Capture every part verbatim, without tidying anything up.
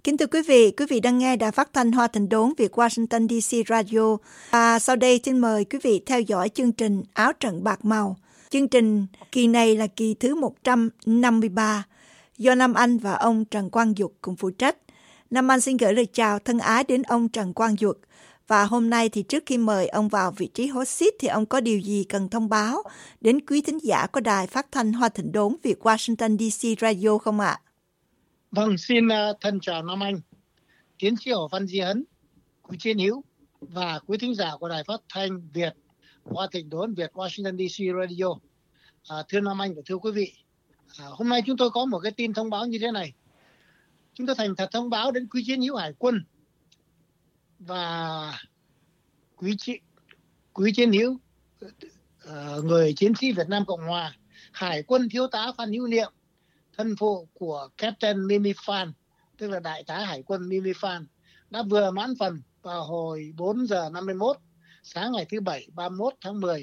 Kính thưa quý vị, quý vị đang nghe Đài Phát thanh Hoa Thịnh Đốn Việt Washington đê xê Radio. Và sau đây xin mời quý vị theo dõi chương trình Áo trận bạc màu. Chương trình kỳ này là kỳ thứ một trăm năm mươi ba, do Nam Anh và ông Trần Quang Duật cùng phụ trách. Nam Anh xin gửi lời chào thân ái đến ông Trần Quang Duật. Và hôm nay thì trước khi mời ông vào vị trí host seat thì ông có điều gì cần thông báo đến quý thính giả của Đài Phát thanh Hoa Thịnh Đốn Việt Washington đê xê Radio không ạ? Vâng, xin uh, thân chào Nam Anh, tiến sĩ Hồ Văn Di Hấn, quý chiến hữu và quý thính giả của Đài Phát thanh Việt Hoa Thịnh Đốn Việt Washington đê xê Radio. À, thưa Nam Anh và thưa quý vị, à, hôm nay chúng tôi có một cái tin thông báo như thế này. Chúng tôi thành thật thông báo đến quý chiến hữu Hải quân và quý chiến, quý chiến hữu uh, người chiến sĩ Việt Nam Cộng Hòa, Hải quân thiếu tá Phan Hữu Niệm, thân phụ của Captain Mimi Phan, tức là đại tá Hải quân Mimi Phan, đã vừa mãn phần vào hồi bốn giờ năm mươi mốt sáng ngày thứ Bảy ba mươi mốt tháng mười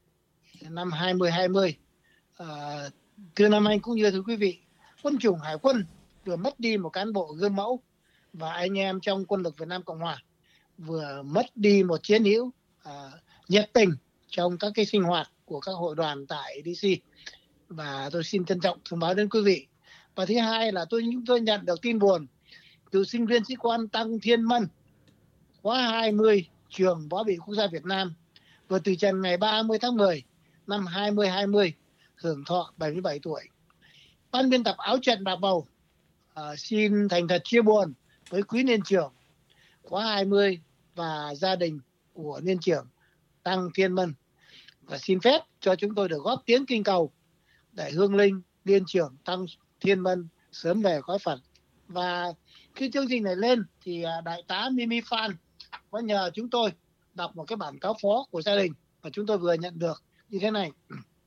năm hai nghìn không trăm hai mươi. À, thưa Nam Anh cũng như thưa quý vị, quân chủng Hải quân vừa mất đi một cán bộ gương mẫu và anh em trong quân lực Việt Nam Cộng Hòa vừa mất đi một chiến hữu à, nhiệt tình trong các cái sinh hoạt của các hội đoàn tại đê xê. Và tôi xin trân trọng thông báo đến quý vị. Và thứ hai là tôi chúng tôi nhận được tin buồn từ sinh viên sĩ quan Tăng Thiên Mân, khóa hai mươi, trường Võ bị Quốc gia Việt Nam, vừa từ trần ngày ba mươi tháng mười năm hai nghìn hai mươi, hưởng thọ bảy mươi bảy tuổi. Ban biên tập Áo trận bạc màu uh, xin thành thật chia buồn với quý niên trưởng khóa hai mươi và gia đình của niên trưởng Tăng Thiên Mân, và xin phép cho chúng tôi được góp tiếng kinh cầu để hương linh niên trưởng Tăng Thiên Mân sớm về cõi Phật. Và khi chương trình này lên thì đại tá Mimi Phan có nhờ chúng tôi đọc một cái bản cáo phó của gia đình, và chúng tôi vừa nhận được như thế này.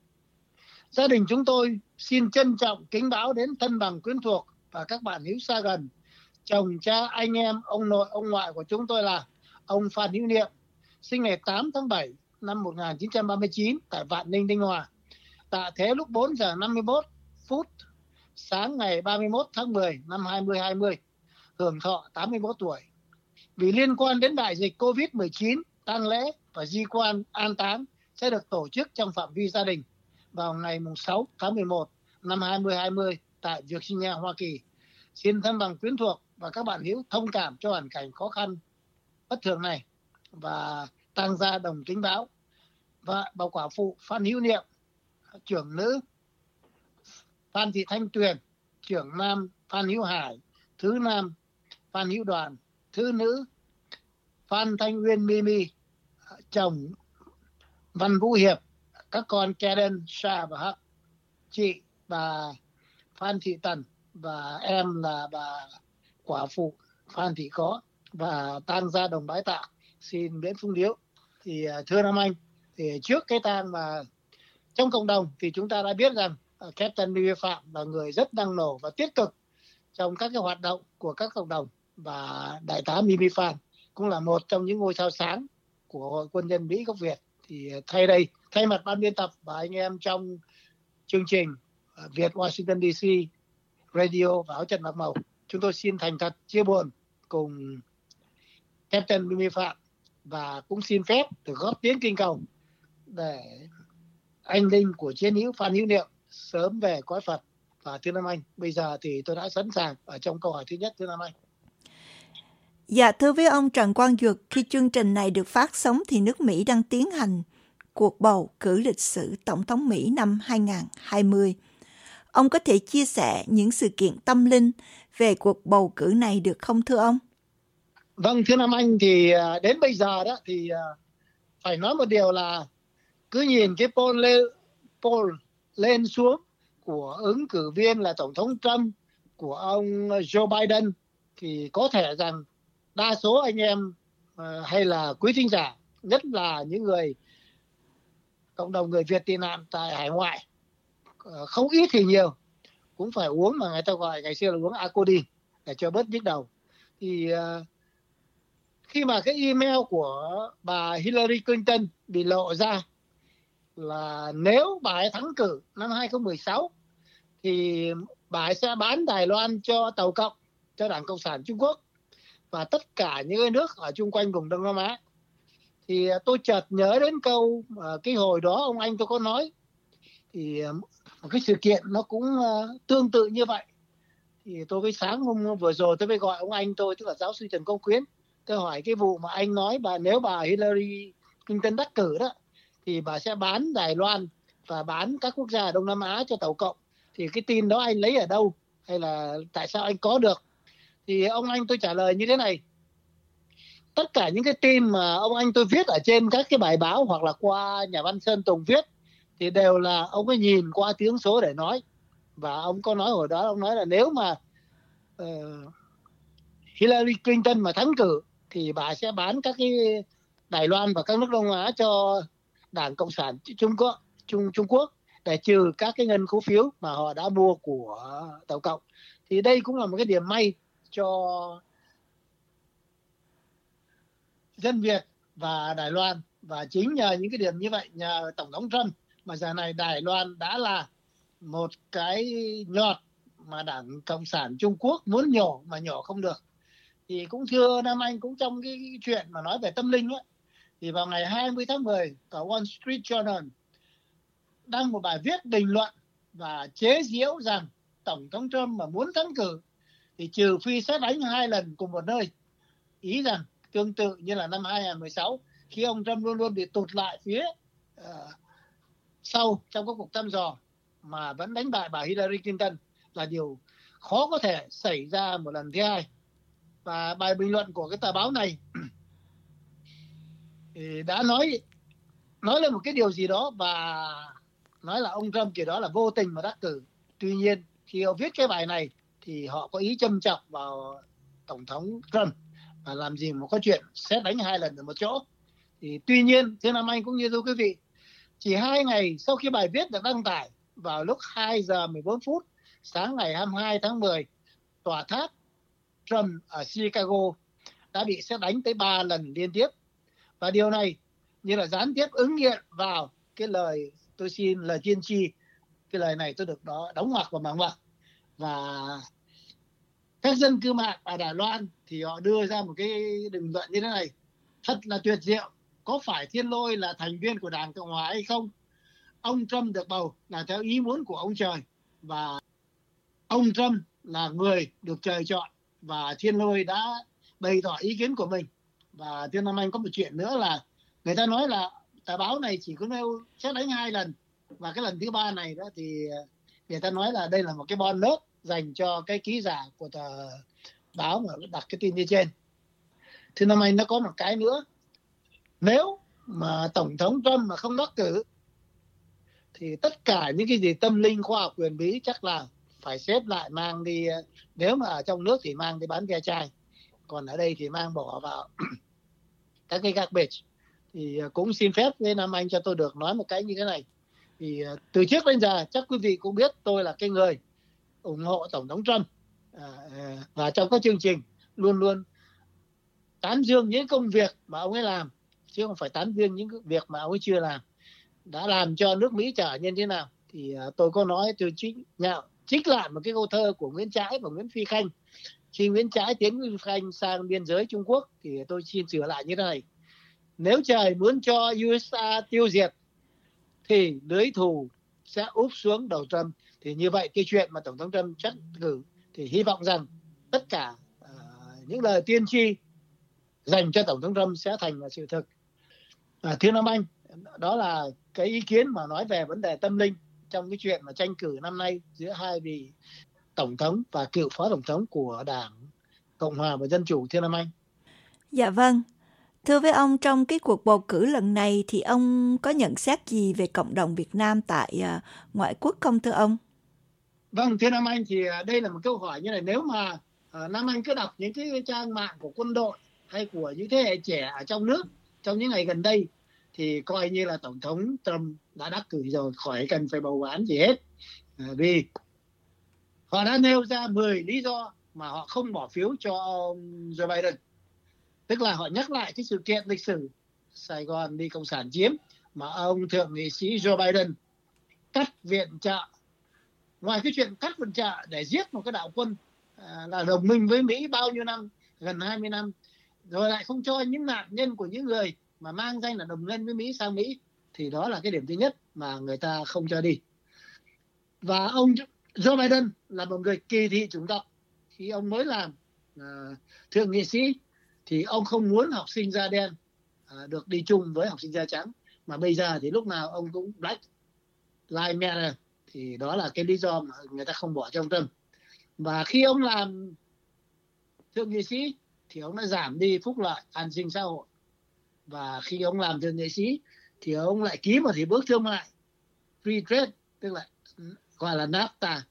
Gia đình chúng tôi xin trân trọng kính báo đến thân bằng quyến thuộc và các bạn hữu xa gần, chồng, cha, anh em, ông nội, ông ngoại của chúng tôi là ông Phan Hữu Niệm, sinh ngày tám tháng bảy năm một nghìn chín trăm ba mươi chín tại Vạn Ninh, Ninh Hòa. Tạ thế lúc bốn giờ năm mươi mốt phút sáng ngày ba mươi mốt tháng mười năm hai nghìn không trăm hai mươi, hưởng thọ tám mươi mốt tuổi. Vì liên quan đến đại dịch covid mười chín, tang lễ và di quan an táng sẽ được tổ chức trong phạm vi gia đình vào ngày sáu tháng mười một năm hai nghìn không trăm hai mươi tại Virginia, Hoa Kỳ. Xin thân bằng quyến thuộc và các bạn hữu thông cảm cho hoàn cảnh khó khăn bất thường này và tang gia đồng kính báo. Và bà quả phụ Phan Hữu Niệm, trưởng nữ Phan Thị Thanh Tuyền, trưởng nam Phan Hữu Hải, thứ nam Phan Hữu Đoàn, thứ nữ Phan Thanh Uyên Mimi, chồng Văn Vũ Hiệp, các con Karen, Sa và Hắc, chị bà Phan Thị Tần và em là bà quả phụ Phan Thị Có, và tang gia đồng bái tạ xin miễn phung điếu. Thì thưa Nam Anh, thì trước cái tang mà trong cộng đồng thì chúng ta đã biết rằng uh, Captain Mimi Phạm là người rất năng nổ và tích cực trong các cái hoạt động của các cộng đồng, và đại tá Mimi Phạm cũng là một trong những ngôi sao sáng của Hội Quân nhân Mỹ gốc Việt. Thì uh, thay đây thay mặt ban biên tập và anh em trong chương trình uh, Việt Washington đê xê Radio và Áo trận bạc màu, chúng tôi xin thành thật chia buồn cùng Captain Mimi Phạm, và cũng xin phép được góp tiếng kinh cầu để anh linh của chiến hữu Phan Hữu Niệm sớm về cõi Phật. Và thưa Nam Anh, bây giờ thì tôi đã sẵn sàng ở trong câu hỏi thứ nhất, thưa Nam Anh. Dạ, thưa với ông Trần Quang Duật, khi chương trình này được phát sóng thì nước Mỹ đang tiến hành cuộc bầu cử lịch sử Tổng thống Mỹ năm hai nghìn không trăm hai mươi. Ông có thể chia sẻ những sự kiện tâm linh về cuộc bầu cử này được không thưa ông? Vâng, thưa Nam Anh, thì đến bây giờ đó thì phải nói một điều là cứ nhìn cái poll lên, poll lên xuống của ứng cử viên là Tổng thống Trump, của ông Joe Biden, thì có thể rằng đa số anh em uh, hay là quý thính giả, nhất là những người cộng đồng người Việt tị nạn tại hải ngoại, uh, không ít thì nhiều, cũng phải uống mà người ta gọi ngày xưa là uống Acodin để cho bớt nhức đầu. Thì uh, khi mà cái email của bà Hillary Clinton bị lộ ra là nếu bà ấy thắng cử năm hai nghìn không trăm mười sáu thì bà ấy sẽ bán Đài Loan cho Tàu Cộng, cho Đảng Cộng sản Trung Quốc và tất cả những cái nước ở chung quanh vùng Đông Nam Á. Thì tôi chợt nhớ đến câu uh, cái hồi đó ông anh tôi có nói, thì uh, một cái sự kiện nó cũng uh, tương tự như vậy. Thì tôi cái sáng hôm vừa rồi tôi mới gọi ông anh tôi, tức là giáo sư Trần Công Khuyến, tôi hỏi cái vụ mà anh nói bà nếu bà Hillary Clinton đắc cử đó thì bà sẽ bán Đài Loan và bán các quốc gia ở Đông Nam Á cho Tàu Cộng, thì cái tin đó anh lấy ở đâu, hay là tại sao anh có được? Thì ông anh tôi trả lời như thế này: tất cả những cái tin mà ông anh tôi viết ở trên các cái bài báo hoặc là qua nhà văn Sơn Tùng viết thì đều là ông ấy nhìn qua tiếng số để nói. Và ông có nói hồi đó, ông nói là nếu mà uh, Hillary Clinton mà thắng cử thì bà sẽ bán các cái Đài Loan và các nước Đông Á cho Đảng Cộng sản Trung Quốc, Trung, Trung Quốc để trừ các cái ngân khấu phiếu mà họ đã mua của Tàu Cộng. Thì đây cũng là một cái điểm may cho dân Việt và Đài Loan. Và chính nhờ những cái điểm như vậy, nhờ Tổng thống Trump mà giờ này Đài Loan đã là một cái nhọt mà Đảng Cộng sản Trung Quốc muốn nhổ mà nhổ không được. Thì cũng thưa Nam Anh, cũng trong cái chuyện mà nói về tâm linh ấy, thì vào ngày hai mươi tháng mười, tờ Wall Street Journal đăng một bài viết bình luận và chế giễu rằng Tổng thống Trump mà muốn thắng cử thì trừ phi xét đánh hai lần cùng một nơi. Ý rằng tương tự như là năm hai không một sáu, khi ông Trump luôn luôn bị tụt lại phía uh, sau trong các cuộc thăm dò mà vẫn đánh bại bà Hillary Clinton là điều khó có thể xảy ra một lần thứ hai. Và bài bình luận của cái tờ báo này thì đã nói nói lên một cái điều gì đó và nói là ông Trump kiểu đó là vô tình mà đắc cử. Tuy nhiên khi họ viết cái bài này thì họ có ý châm chọc vào Tổng thống Trump và làm gì mà có chuyện xét đánh hai lần ở một chỗ. Thì tuy nhiên, thưa Nam Anh cũng như thưa quý vị, chỉ hai ngày sau khi bài viết được đăng tải, vào lúc hai giờ mười bốn phút sáng ngày hai mươi hai tháng mười, tòa tháp Trump ở Chicago đã bị xét đánh tới ba lần liên tiếp. Và điều này như là gián tiếp ứng nghiệm vào cái lời tôi xin, lời tiên tri. Cái lời này tôi được đó đóng ngoặc vào mảng ngoặc. Và các dân cư mạng ở Đài Loan thì họ đưa ra một cái bình luận như thế này: thật là tuyệt diệu, có phải Thiên Lôi là thành viên của Đảng Cộng hòa hay không? Ông Trump được bầu là theo ý muốn của ông trời, và ông Trump là người được trời chọn, và Thiên Lôi đã bày tỏ ý kiến của mình. Và thưa Nam Anh, có một chuyện nữa là người ta nói là tờ báo này chỉ có nêu xét đánh hai lần, và cái lần thứ ba này đó thì người ta nói là đây là một cái bonus dành cho cái ký giả của tờ báo mà đặt cái tin như trên. Thưa Nam Anh, nó có một cái nữa: nếu mà Tổng thống Trump mà không đắc cử thì tất cả những cái gì tâm linh, khoa học, quyền bí chắc là phải xếp lại mang đi. Nếu mà ở trong nước thì mang đi bán ve chai, còn ở đây thì mang bỏ vào các cái garbage. Thì cũng xin phép với Nam Anh cho tôi được nói một cái như thế này. Thì từ trước đến giờ chắc quý vị cũng biết tôi là cái người ủng hộ Tổng thống Trump, và trong các chương trình luôn luôn tán dương những công việc mà ông ấy làm, chứ không phải tán dương những việc mà ông ấy chưa làm, đã làm cho nước Mỹ trở nên thế nào. Thì tôi có nói, tôi trích, nhạo, trích lại một cái câu thơ của Nguyễn Trãi và Nguyễn Phi Khanh. Khi Nguyễn Trãi tiến Nguyễn Phi Khanh sang biên giới Trung Quốc thì tôi xin sửa lại như thế này: nếu trời muốn cho u ét a tiêu diệt thì lưới thù sẽ úp xuống đầu Trump. Thì như vậy cái chuyện mà Tổng thống Trump chắc cử thì hy vọng rằng tất cả uh, những lời tiên tri dành cho Tổng thống Trump sẽ thành là sự thực. À, thưa Nam Anh, đó là cái ý kiến mà nói về vấn đề tâm linh trong cái chuyện mà tranh cử năm nay giữa hai vị Tổng thống và cựu Phó Tổng thống của Đảng Cộng hòa và Dân chủ. Thưa Nam Anh. Dạ vâng. Thưa với ông, trong cái cuộc bầu cử lần này thì ông có nhận xét gì về cộng đồng Việt Nam tại uh, ngoại quốc không thưa ông? Vâng, thưa Nam Anh, thì đây là một câu hỏi như này. Nếu mà uh, Nam Anh cứ đọc những cái trang mạng của quân đội hay của những thế hệ trẻ ở trong nước trong những ngày gần đây thì coi như là Tổng thống Trump đã đắc cử rồi, khỏi cần phải bầu bán gì hết. À, vì họ đã nêu ra mười lý do mà họ không bỏ phiếu cho ông Joe Biden. Tức là họ nhắc lại cái sự kiện lịch sử Sài Gòn bị Cộng sản chiếm mà ông thượng nghị sĩ Joe Biden cắt viện trợ. Ngoài cái chuyện cắt viện trợ để giết một cái đạo quân à, là đồng minh với Mỹ bao nhiêu năm, gần hai mươi năm, rồi lại không cho những nạn nhân của những người mà mang danh là đồng minh với Mỹ sang Mỹ, thì đó là cái điểm thứ nhất mà người ta không cho đi. Và ông Joe Biden là một người kỳ thị chủng tộc. Khi ông mới làm uh, thượng nghị sĩ thì ông không muốn học sinh da đen uh, được đi chung với học sinh da trắng, mà bây giờ thì lúc nào ông cũng Black Lives Matter, thì đó là cái lý do mà người ta không bỏ cho ông Trump. Và khi ông làm thượng nghị sĩ thì ông đã giảm đi phúc lợi an sinh xã hội, và khi ông làm thượng nghị sĩ thì ông lại ký một hiệp ước thương mại free trade, tức là gọi là NAFTA.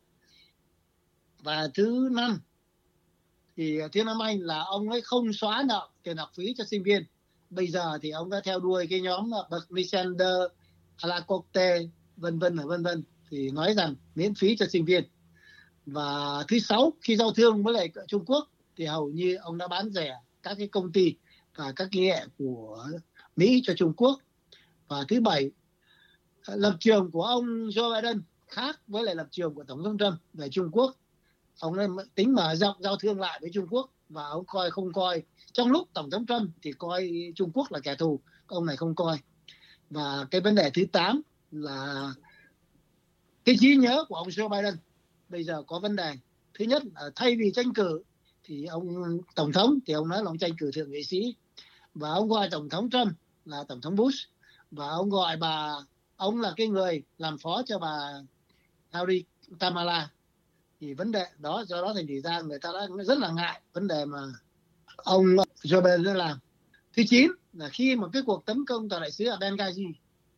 Và thứ năm thì thứ năm anh là ông ấy không xóa nợ tiền học phí cho sinh viên. Bây giờ thì ông đã theo đuôi cái nhóm Bernie Sanders, Alacote, vân vân và vân vân, thì nói rằng miễn phí cho sinh viên. Và thứ sáu, khi giao thương với lại Trung Quốc thì hầu như ông đã bán rẻ các cái công ty và các cái nghệ của Mỹ cho Trung Quốc. Và thứ bảy, lập trường của ông Joe Biden khác với lại lập trường của Tổng thống Trump về Trung Quốc. Ông ấy tính mở rộng giao thương lại với Trung Quốc, và ông coi không coi, trong lúc Tổng thống Trump thì coi Trung Quốc là kẻ thù, ông này không coi. Và cái vấn đề thứ tám là cái trí nhớ của ông Joe Biden bây giờ có vấn đề. Thứ nhất là thay vì tranh cử thì ông Tổng thống thì ông nói là ông tranh cử thượng nghị sĩ, và ông gọi Tổng thống Trump là Tổng thống Bush, và ông gọi bà, ông là cái người làm phó cho bà Hillary Kamala. Thì vấn đề đó, do đó thành ra người ta đã rất là ngại vấn đề mà ông Joe Biden đã làm. Thứ chín là khi mà cái cuộc tấn công tòa đại sứ ở Benghazi,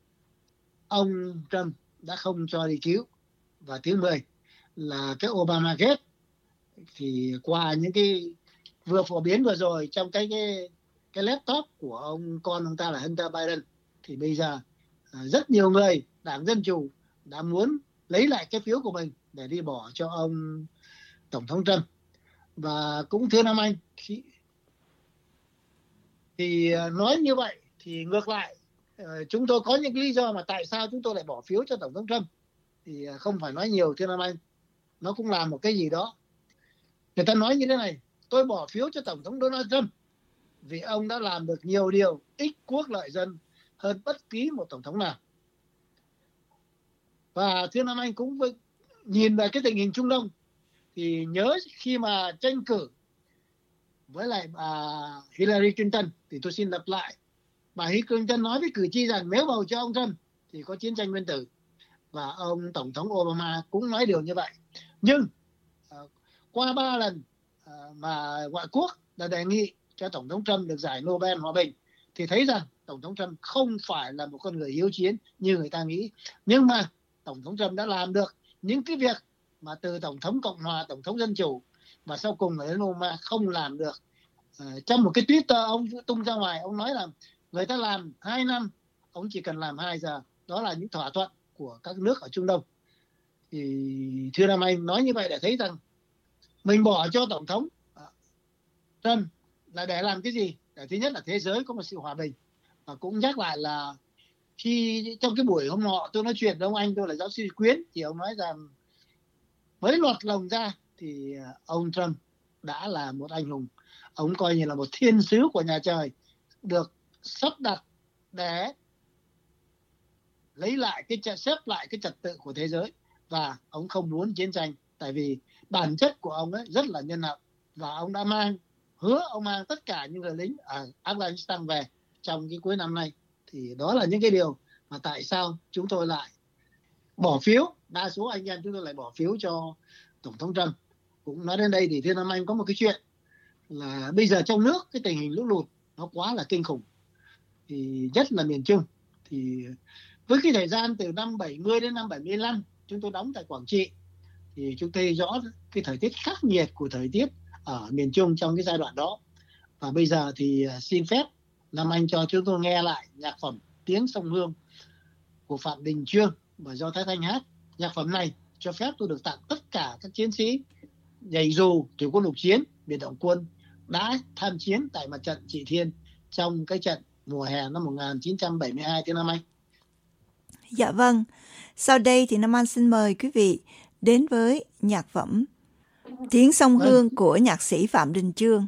ông Trump đã không cho đi cứu. Và thứ mười là cái Obamagate, thì qua những cái vừa phổ biến vừa rồi trong cái cái, cái laptop của ông con ông ta là Hunter Biden, thì bây giờ rất nhiều người đảng Dân Chủ đã muốn lấy lại cái phiếu của mình để đi bỏ cho ông Tổng thống Trump. Và cũng thưa Nam Anh, khi, thì nói như vậy thì ngược lại, chúng tôi có những lý do mà tại sao chúng tôi lại bỏ phiếu cho Tổng thống Trump, thì không phải nói nhiều thưa Nam Anh, nó cũng làm một cái gì đó. Người ta nói như thế này: tôi bỏ phiếu cho Tổng thống Donald Trump vì ông đã làm được nhiều điều ích quốc lợi dân hơn bất kỳ một tổng thống nào. Và thưa Nam Anh, cũng với, nhìn về cái tình hình Trung Đông thì nhớ khi mà tranh cử với lại bà Hillary Clinton, thì tôi xin lặp lại, bà Hillary Clinton nói với cử tri rằng nếu bầu cho ông Trump thì có chiến tranh nguyên tử, và ông Tổng thống Obama cũng nói điều như vậy. Nhưng uh, qua ba lần uh, mà ngoại quốc đã đề nghị cho Tổng thống Trump được giải Nobel Hòa bình, thì thấy rằng Tổng thống Trump không phải là một con người hiếu chiến như người ta nghĩ. Nhưng mà Tổng thống Trump đã làm được những cái việc mà từ Tổng thống Cộng hòa, Tổng thống Dân Chủ và sau cùng là đến Obama không làm được. Uh, trong một cái Twitter ông tung ra ngoài, ông nói là người ta làm hai năm, ông chỉ cần làm hai giờ. Đó là những thỏa thuận của các nước ở Trung Đông. Thì thưa Nam Anh, nói như vậy để thấy rằng mình bỏ cho Tổng thống Trump là để làm cái gì? Để thứ nhất là thế giới có một sự hòa bình. Và cũng nhắc lại là khi trong cái buổi hôm nọ tôi nói chuyện với ông anh tôi là giáo sư Quyến, thì ông nói rằng mới lọt lòng ra thì ông Trump đã là một anh hùng. Ông coi như là một thiên sứ của nhà trời, được sắp đặt để lấy lại cái xếp lại cái trật tự của thế giới. Và ông không muốn chiến tranh, tại vì bản chất của ông ấy rất là nhân hậu, và ông đã mang hứa ông mang tất cả những người lính ở Afghanistan về trong cái cuối năm nay. Thì đó là những cái điều mà tại sao chúng tôi lại bỏ phiếu, đa số anh em chúng tôi lại bỏ phiếu cho Tổng thống Trump. Cũng nói đến đây thì thưa Nam Anh, có một cái chuyện là bây giờ trong nước cái tình hình lũ lụt nó quá là kinh khủng, thì nhất là miền Trung. Thì với cái thời gian từ năm bảy mươi đến năm bảy mươi lăm chúng tôi đóng tại Quảng Trị, thì chúng tôi rõ cái thời tiết khắc nghiệt của thời tiết ở miền Trung trong cái giai đoạn đó. Và bây giờ thì xin phép Nam Anh cho chúng tôi nghe lại nhạc phẩm Tiếng Sông Hương của Phạm Đình Chương và do Thái Thanh hát. Nhạc phẩm này cho phép tôi được tặng tất cả các chiến sĩ nhảy dù thủy quân lục chiến, biệt động quân đã tham chiến tại mặt trận Trị Thiên trong cái trận mùa hè năm một nghìn chín trăm bảy mươi hai. Thưa Nam Anh. Dạ vâng. Sau đây thì Nam Anh xin mời quý vị đến với nhạc phẩm Tiếng Sông Vâng. Hương của nhạc sĩ Phạm Đình Chương.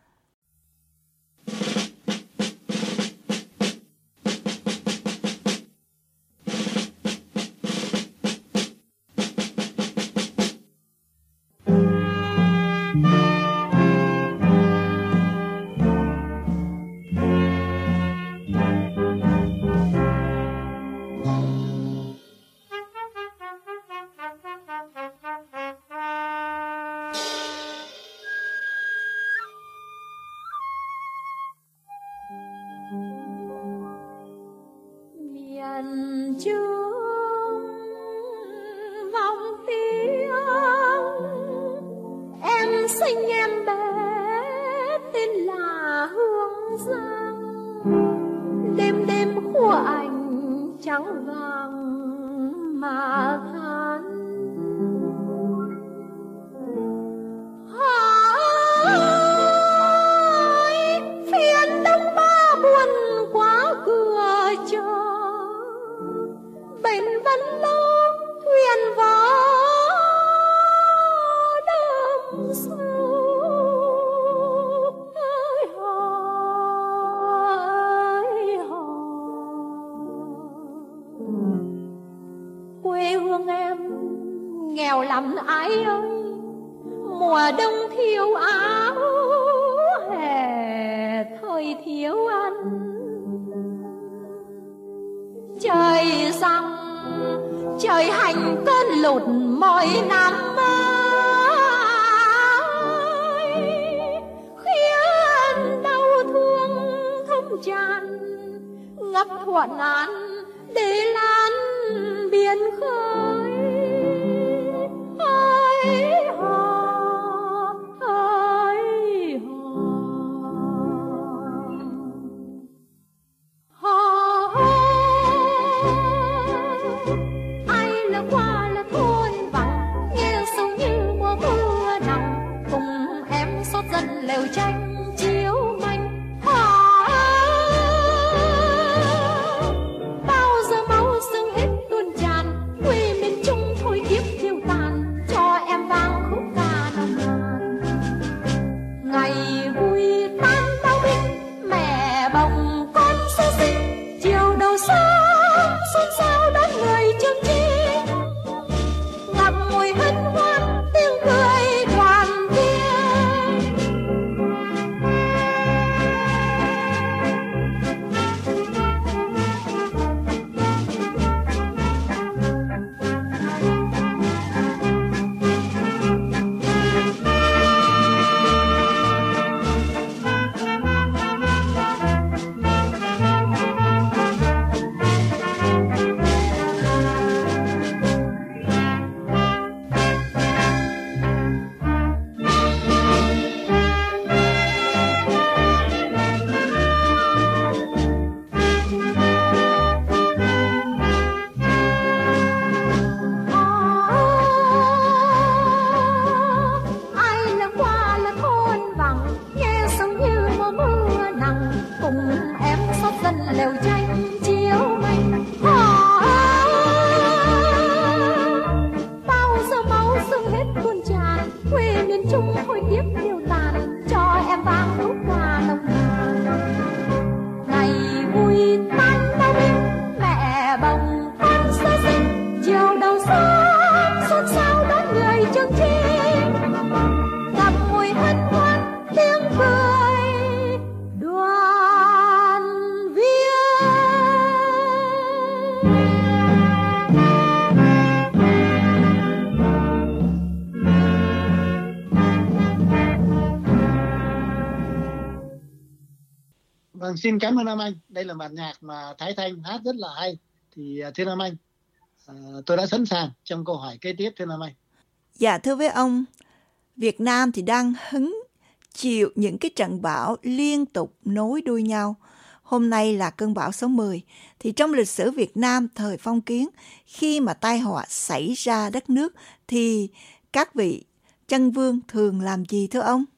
Vâng, xin cảm ơn Nam Anh. Đây là bản nhạc mà Thái Thanh hát rất là hay. Thì thưa Nam Anh, à, tôi đã sẵn sàng trong câu hỏi kế tiếp thưa Nam Anh. Dạ thưa với ông, Việt Nam thì đang hứng chịu những cái trận bão liên tục nối đuôi nhau. Hôm nay là cơn bão số mười. Thì trong lịch sử Việt Nam thời phong kiến, khi mà tai họa xảy ra đất nước thì các vị chân vương thường làm gì thưa ông?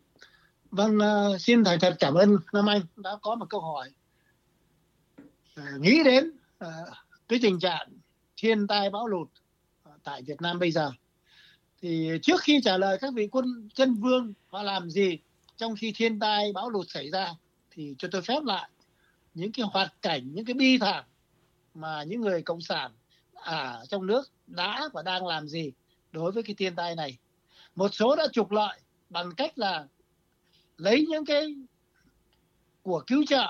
Vâng, uh, xin thành thật cảm ơn Nam Anh đã có một câu hỏi. Uh, nghĩ đến uh, cái tình trạng thiên tai bão lụt uh, tại Việt Nam bây giờ. Thì trước khi trả lời các vị quân chân vương họ làm gì trong khi thiên tai bão lụt xảy ra, thì cho tôi phép lại những cái hoạt cảnh, những cái bi thảm mà những người cộng sản ở trong nước đã và đang làm gì đối với cái thiên tai này. Một số đã trục lợi bằng cách là lấy những cái của cứu trợ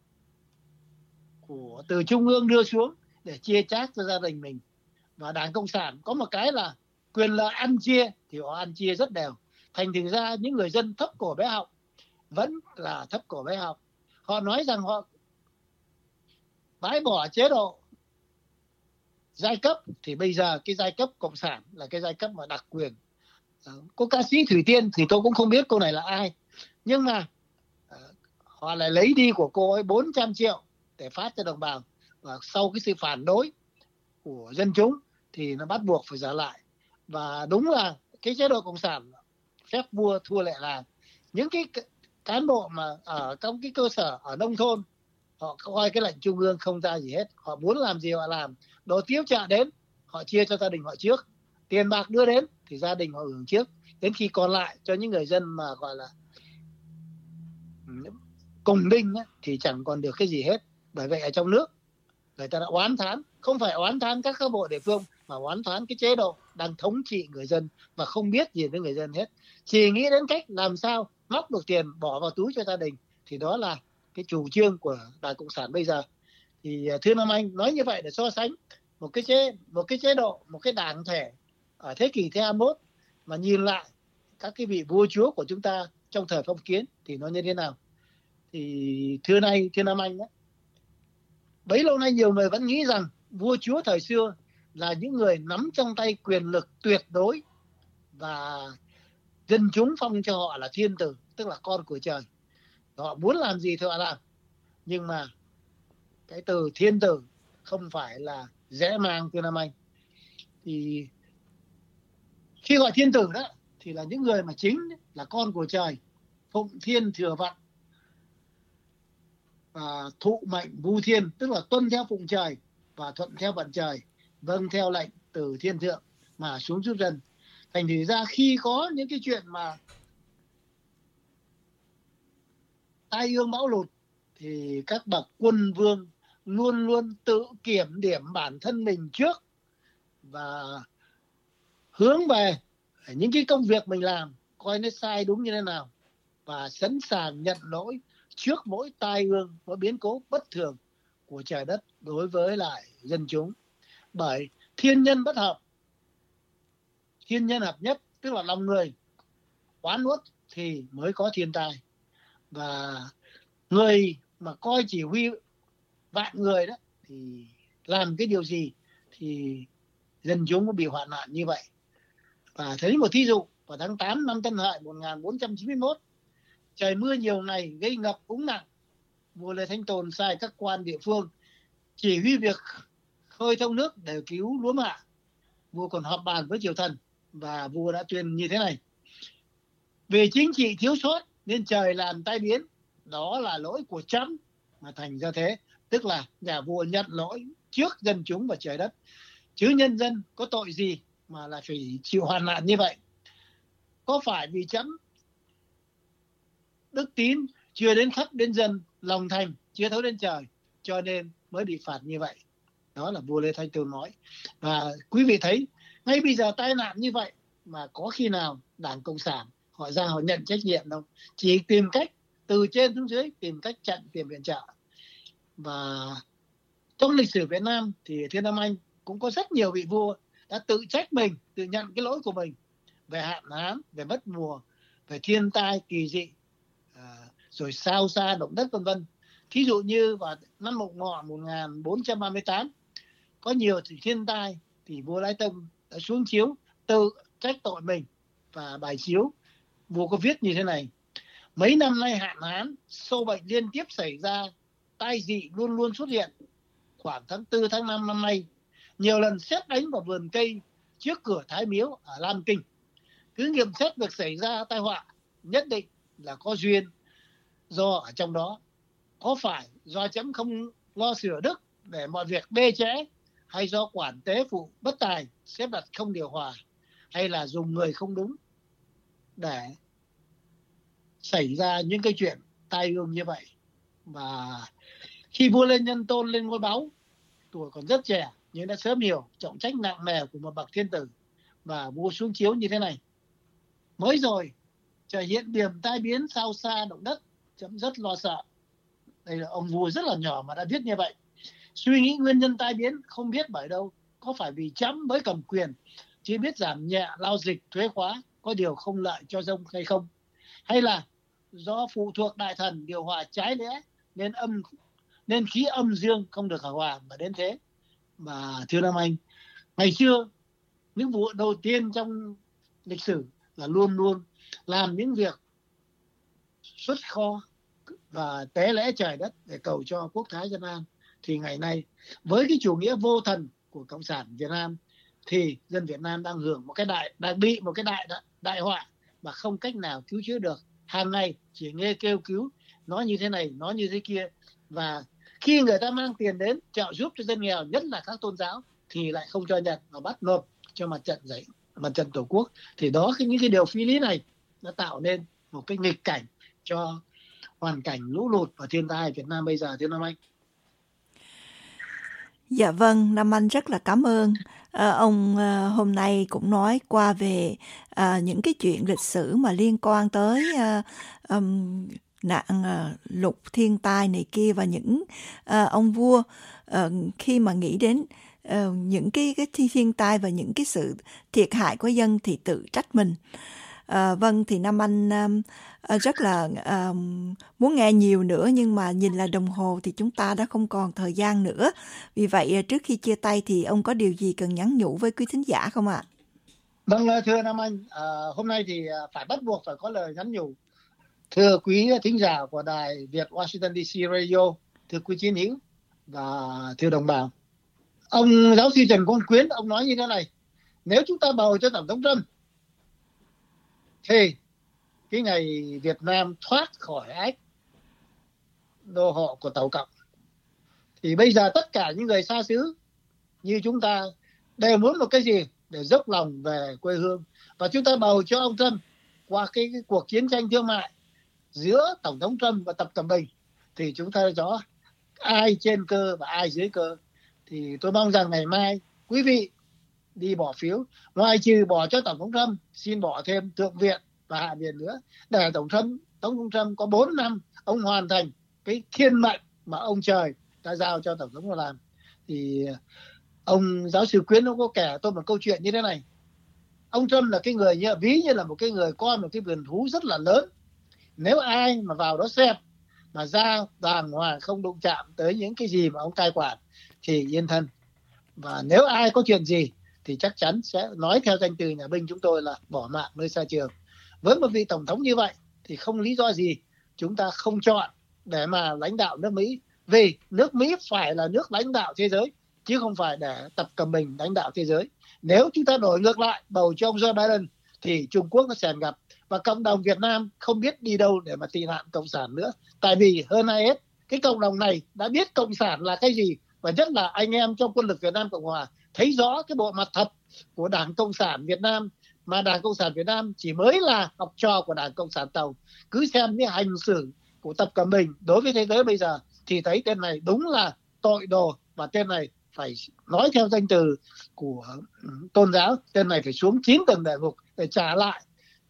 của từ trung ương đưa xuống để chia chác cho gia đình mình. Và Đảng Cộng sản có một cái là quyền lợi ăn chia, thì họ ăn chia rất đều. Thành thử ra những người dân thấp cổ bé họng vẫn là thấp cổ bé họng. Họ nói rằng họ bãi bỏ chế độ giai cấp, thì bây giờ cái giai cấp cộng sản là cái giai cấp mà đặc quyền. Cô ca sĩ Thủy Tiên thì tôi cũng không biết cô này là ai, nhưng mà họ lại lấy đi của cô ấy bốn trăm triệu để phát cho đồng bào, và sau cái sự phản đối của dân chúng thì nó bắt buộc phải trả lại. Và đúng là cái chế độ cộng sản phép vua thua lệ làng. Những cái cán bộ mà ở trong cái cơ sở ở nông thôn, họ coi cái lệnh trung ương không ra gì hết, họ muốn làm gì họ làm. Đồ tiếp trợ đến họ chia cho gia đình họ trước, tiền bạc đưa đến thì gia đình họ hưởng trước, đến khi còn lại cho những người dân mà gọi là cùng đinh thì chẳng còn được cái gì hết. Bởi vậy ở trong nước người ta đã oán thán, không phải oán thán các cán bộ địa phương, mà oán thán cái chế độ đang thống trị người dân và không biết gì với người dân hết, chỉ nghĩ đến cách làm sao móc được tiền bỏ vào túi cho gia đình. Thì đó là cái chủ trương của Đảng Cộng sản bây giờ. Thì thưa Nam Anh, nói như vậy để so sánh một cái chế một cái chế độ, một cái đảng thể ở thế kỷ thứ hai mươi mốt mà nhìn lại các cái vị vua chúa của chúng ta trong thời phong kiến thì nó như thế nào. Thì thưa nay thưa Nam Anh đó, bấy lâu nay nhiều người vẫn nghĩ rằng vua chúa thời xưa là những người nắm trong tay quyền lực tuyệt đối và dân chúng phong cho họ là thiên tử, tức là con của trời. Họ muốn làm gì thì họ làm. Nhưng mà cái từ thiên tử không phải là dễ mang, thưa Nam Anh. Thì khi gọi thiên tử đó thì là những người mà chính là con của trời, phụng thiên thừa vận và thụ mệnh vu thiên, tức là tuân theo phụng trời và thuận theo vận trời, vâng theo lệnh từ thiên thượng mà xuống giúp dân. Thành thử ra khi có những cái chuyện mà tai ương bão lụt thì các bậc quân vương luôn luôn tự kiểm điểm bản thân mình trước và hướng về những cái công việc mình làm coi nó sai đúng như thế nào, và sẵn sàng nhận lỗi trước mỗi tai ương, mỗi biến cố bất thường của trời đất đối với lại dân chúng. Bởi thiên nhân bất hợp, thiên nhân hợp nhất, tức là lòng người oán uất thì mới có thiên tai. Và người mà coi chỉ huy vạn người đó thì làm cái điều gì thì dân chúng cũng bị hoạn nạn như vậy. Và thấy một thí dụ, vào tháng tám năm Tân Hợi một nghìn bốn trăm chín mươi mốt, trời mưa nhiều ngày gây ngập úng nặng. Vua Lê Thánh Tôn sai các quan địa phương chỉ huy việc khơi thông nước để cứu lúa mạ. Vua còn họp bàn với triều thần và vua đã tuyên như thế này: về chính trị thiếu sót nên trời làm tai biến, đó là lỗi của trẫm mà thành ra thế. Tức là nhà vua nhận lỗi trước dân chúng và trời đất, chứ nhân dân có tội gì mà lại phải chịu hoàn nạn như vậy. Có phải vì trẫm đức tín chưa đến khắp đến dân, lòng thành chưa thấu đến trời, cho nên mới bị phạt như vậy. Đó là vua Lê Thánh Tôn nói. Và quý vị thấy ngay bây giờ tai nạn như vậy mà có khi nào Đảng Cộng sản họ ra họ nhận trách nhiệm đâu, chỉ tìm cách từ trên xuống dưới tìm cách chặn tiền viện trợ. Và trong lịch sử Việt Nam thì thưa Nam Anh cũng có rất nhiều vị vua đã tự trách mình, tự nhận cái lỗi của mình về hạn hán, về mất mùa, về thiên tai kỳ dị, à, rồi sao xa động đất vân vân. Thí dụ như vào năm Mậu Ngọ một nghìn bốn trăm ba mươi tám có nhiều thiên tai thì vua Lai Tông đã xuống chiếu tự trách tội mình, và bài chiếu vua có viết như thế này: mấy năm nay hạn hán, sâu bệnh liên tiếp xảy ra, tai dị luôn luôn xuất hiện. Khoảng tháng tư tháng năm năm nay, nhiều lần sét đánh vào vườn cây trước cửa Thái Miếu ở Lam Kinh. Cứ nghiệm xét việc xảy ra tai họa nhất định là có duyên do ở trong đó. Có phải do chấm không lo sửa đức để mọi việc bê trễ, hay do quản tế phụ bất tài xếp đặt không điều hòa? hay là dùng người không đúng để xảy ra những cái chuyện tai ương như vậy. Và khi vua Lê Nhân Tôn lên ngôi báu, tuổi còn rất trẻ nhưng đã sớm hiểu trọng trách nặng nề của một bậc thiên tử, và vua xuống chiếu như thế này: mới rồi trời hiện điểm tai biến sao xa động đất, chấm rất lo sợ. Đây là ông vua rất là nhỏ mà đã viết như vậy. Suy nghĩ nguyên nhân tai biến không biết bởi đâu, có phải vì chấm mới cầm quyền chỉ biết giảm nhẹ lao dịch thuế khóa có điều không lợi cho dân hay không, hay là do phụ thuộc đại thần điều hòa trái lẽ nên âm nên khí âm dương không được hài hòa mà đến thế. Mà thưa Nam Anh, ngày xưa những vụ đầu tiên trong lịch sử là luôn luôn làm những việc xuất kho và tế lễ trời đất để cầu cho quốc thái dân an. Thì ngày nay với cái chủ nghĩa vô thần của Cộng sản Việt Nam thì dân Việt Nam đang hưởng một cái đại đang bị một cái đại đại họa mà không cách nào cứu chữa được. Hàng ngày chỉ nghe kêu cứu, nói như thế này, nói như thế kia, và khi người ta mang tiền đến trợ giúp cho dân nghèo, nhất là các tôn giáo, thì lại không cho nhận và bắt nộp cho mặt trận giải mặt trận Tổ quốc. Thì đó cái những cái điều phi lý này nó tạo nên một cái nghịch cảnh cho hoàn cảnh lũ lụt và thiên tai Việt Nam bây giờ, thưa Nam Anh. Dạ vâng, Nam Anh rất là cảm ơn. À, ông à, hôm nay cũng nói qua về à, những cái chuyện lịch sử mà liên quan tới à, um, nạn à, lụt thiên tai này kia, và những à, ông vua à, khi mà nghĩ đến à, những cái, cái thiên tai và những cái sự thiệt hại của dân thì tự trách mình. À, vâng, thì Nam Anh à, rất là à, muốn nghe nhiều nữa, nhưng mà nhìn là đồng hồ thì chúng ta đã không còn thời gian nữa. Vì vậy trước khi chia tay thì ông có điều gì cần nhắn nhủ với quý thính giả không ạ? Vâng, thưa Nam Anh, à, hôm nay thì phải bắt buộc phải có lời nhắn nhủ. Thưa quý thính giả của đài Việt Washington đê xê Radio, thưa quý chiến hữu và thưa đồng bào, ông giáo sư Trần Quang Quyến ông nói như thế này: nếu chúng ta bầu cho Tổng thống Trump thì cái ngày Việt Nam thoát khỏi ách đô hộ của Tàu Cộng, thì bây giờ tất cả những người xa xứ như chúng ta đều muốn một cái gì để dốc lòng về quê hương, và chúng ta bầu cho ông Trump qua cái, cái cuộc chiến tranh thương mại giữa Tổng thống Trump và Tập Cận Bình, thì chúng ta rõ ai trên cơ và ai dưới cơ. Thì tôi mong rằng ngày mai quý vị đi bỏ phiếu, ngoài trừ bỏ cho Tổng thống Trump, xin bỏ thêm Thượng viện và Hạ viện nữa, để Tổng thống Tổng thống Trump có bốn năm ông hoàn thành cái thiên mệnh mà ông trời đã giao cho Tổng thống làm. Thì ông giáo sư Quyến ông có kể tôi một câu chuyện như thế này: ông Trump là cái người như ví như là một cái người con một cái vườn thú rất là lớn. Nếu ai mà vào đó xem mà ra đàng hoàng không đụng chạm tới những cái gì mà ông cai quản thì yên thân. Và nếu ai có chuyện gì thì chắc chắn sẽ nói theo danh từ nhà binh chúng tôi là bỏ mạng nơi xa trường. Với một vị tổng thống như vậy thì không lý do gì chúng ta không chọn để mà lãnh đạo nước Mỹ, vì nước Mỹ phải là nước lãnh đạo thế giới chứ không phải để Tập Cận Bình lãnh đạo thế giới. Nếu chúng ta đổi ngược lại bầu cho ông Joe Biden thì Trung Quốc nó sẽ gặp, và cộng đồng Việt Nam không biết đi đâu để mà tị nạn cộng sản nữa. Tại vì hơn ai hết cái cộng đồng này đã biết cộng sản là cái gì, và nhất là anh em trong quân lực Việt Nam Cộng Hòa thấy rõ cái bộ mặt thật của Đảng Cộng sản Việt Nam, mà Đảng Cộng sản Việt Nam chỉ mới là học trò của Đảng Cộng sản Tàu. Cứ xem những hành xử của Tập Cận Bình đối với thế giới bây giờ thì thấy tên này đúng là tội đồ, và tên này phải nói theo danh từ của tôn giáo, tên này phải xuống chín tầng địa ngục để trả lại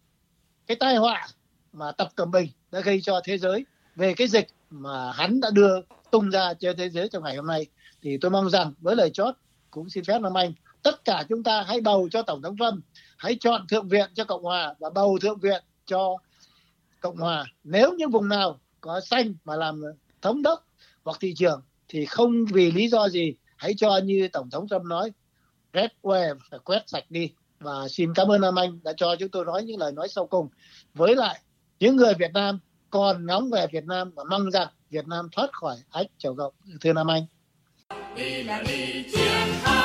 cái tai họa mà Tập Cận Bình đã gây cho thế giới về cái dịch mà hắn đã đưa tung ra trên thế giới trong ngày hôm nay. Thì tôi mong rằng với lời chót cũng xin phép Nam Anh, tất cả chúng ta hãy bầu cho Tổng thống Trump, hãy chọn Thượng viện cho Cộng Hòa và bầu Thượng viện cho Cộng Hòa. Nếu như vùng nào có xanh mà làm thống đốc hoặc thị trưởng thì không vì lý do gì hãy cho như Tổng thống Trump nói, red wave, phải quét sạch đi. Và xin cảm ơn Nam Anh đã cho chúng tôi nói những lời nói sau cùng với lại những người Việt Nam còn ngóng về Việt Nam và mong rằng Việt Nam thoát khỏi ách chầu cộng. Thưa Nam Anh. Đi là đi chiến thắng.